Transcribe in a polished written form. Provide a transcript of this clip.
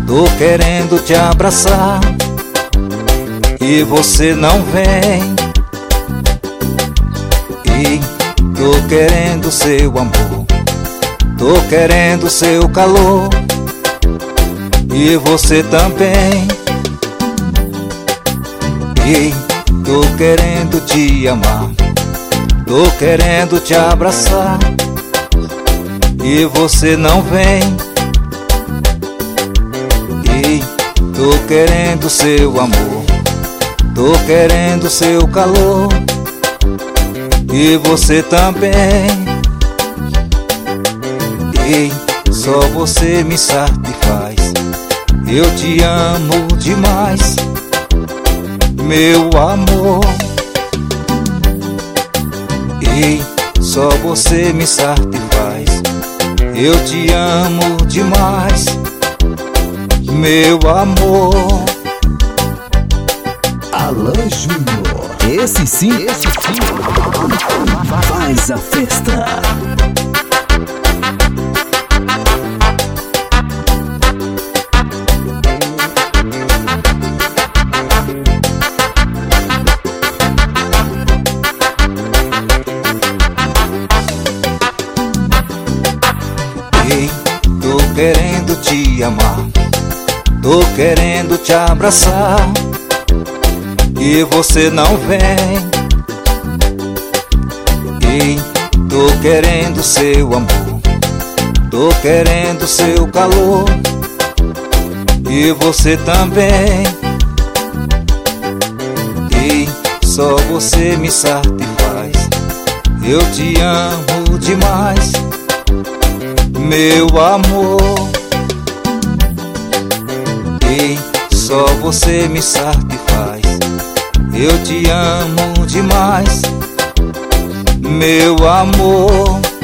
Tô querendo te abraçar e você não vem. E tô querendo seu amor, tô querendo seu calor, e você também. E tô querendo te amar, tô querendo te abraçar, e você não vem. E tô querendo seu amor, tô querendo seu calor, e você também. E só você me satisfaz, eu te amo demais, meu amor. E só você me satisfaz, eu te amo demais, meu amor. Alan Júnior, esse sim faz a festa. E tô querendo te amar, tô querendo te abraçar, e você não vem. E tô querendo seu amor, tô querendo seu calor, e você também. E só você me satisfaz, eu te amo demais, meu amor. E só você me satisfaz, eu te amo demais, meu amor.